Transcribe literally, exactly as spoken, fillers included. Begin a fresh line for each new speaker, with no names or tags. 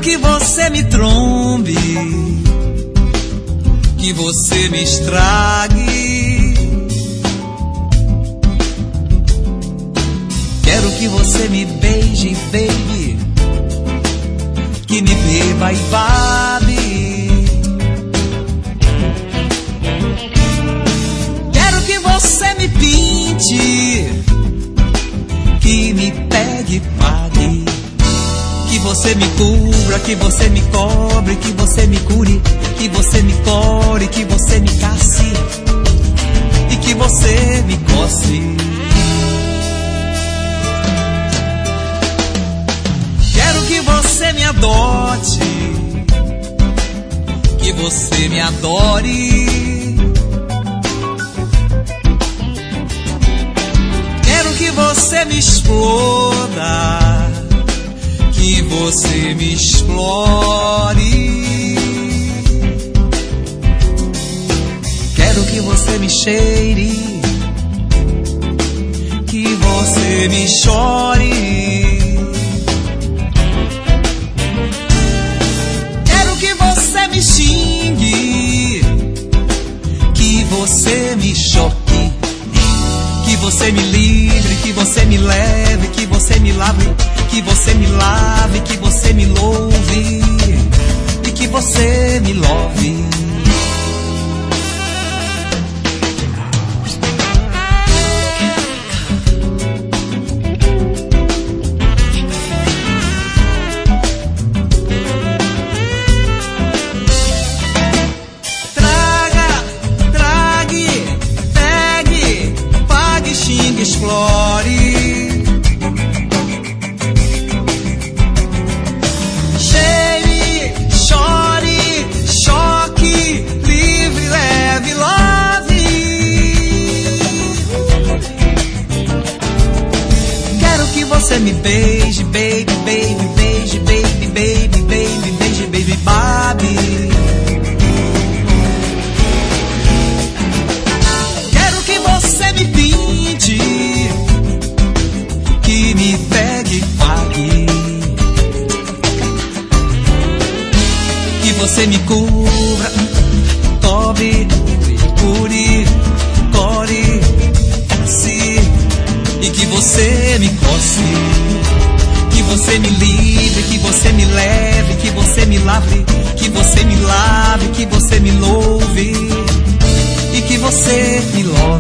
que você me trombe, que você me estrague. Quero que você me beije, baby, que me beba e babe. Quero que você me pinte, que me pegue e pague. Que você me cubra, que você me cobre, que você me cure, que você me core, que você me casse e que você me coce. Quero que você me adote, que você me adore. Quero que você me exploda, que você me explore. Quero que você me cheire, que você me chore. Quero que você me xingue, que você me choque. Que você me livre, que você me leve, que você me lave, que você me lave, que você me louve e que você me love. Traga, trague, pegue, pague, xingue, explore. Você me beije, baby, baby, beije, baby, baby, baby, beije, baby, babe. Quero que você me pinte, que me pegue e pague. Que você me cubra, cobre, cure, core, casse. E que você me coce, que você me livre, que você me leve, que você me lave, que você me lave, que você me louve e que você me love.